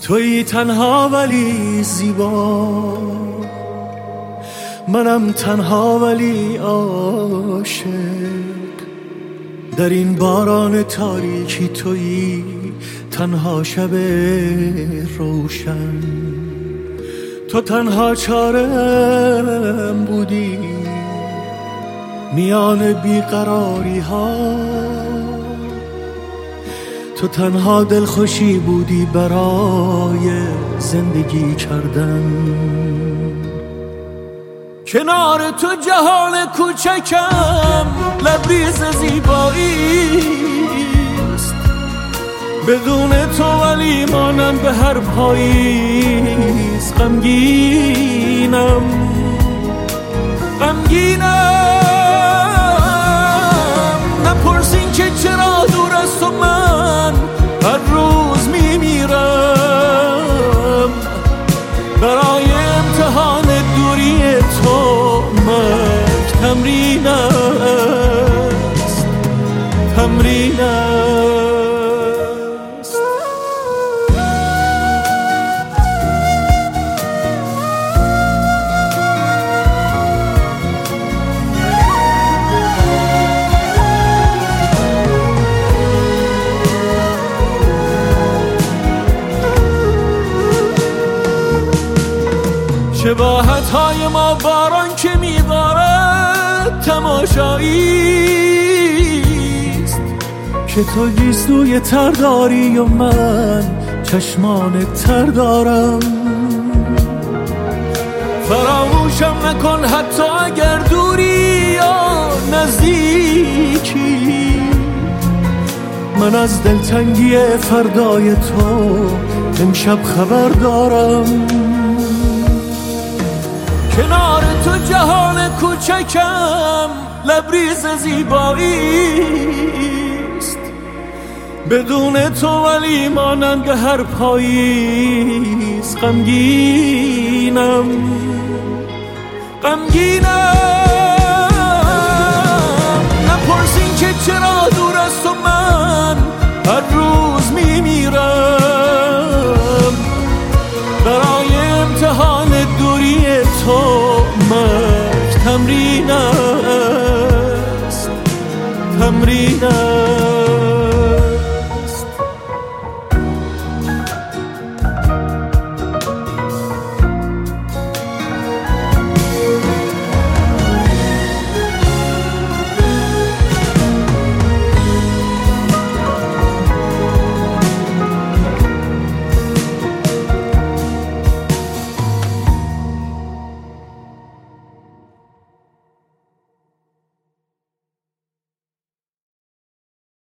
تویی تنها ولی زیبا، منم تنها ولی عاشق. در این باران تاریکی تویی تنها شب روشن. تو تنها چارم بودی میان بیقراری ها، تو تنها دلخوشی بودی برای زندگی کردن. کنار تو جهان کوچکم لبریز زیباییست، بدون تو ولی مانم به هر پاییز. غمگینم نپرسین که چرا دور از تو من هر روز میمیرم. برای امتحان دوری تو مرگ تمرین است، تمرین است. شباهت‌های ما باران که می‌بارد تماشاییست، که تو گیسوی تر داری و من چشمان تر دارم. فراموشم نکن حتی اگر دوری یا نزدیکی، من از دلتنگی فردای تو امشب خبر دارم. کنار تو جهان کوچکم لبریز زیباییست، بدون تو ولی مانند هر پاییز. غمگینم نپرسین که چرا دور از تو من هر روز میمیرم. برای امتحان دوری تو مرگ تمرین است، تمرین است.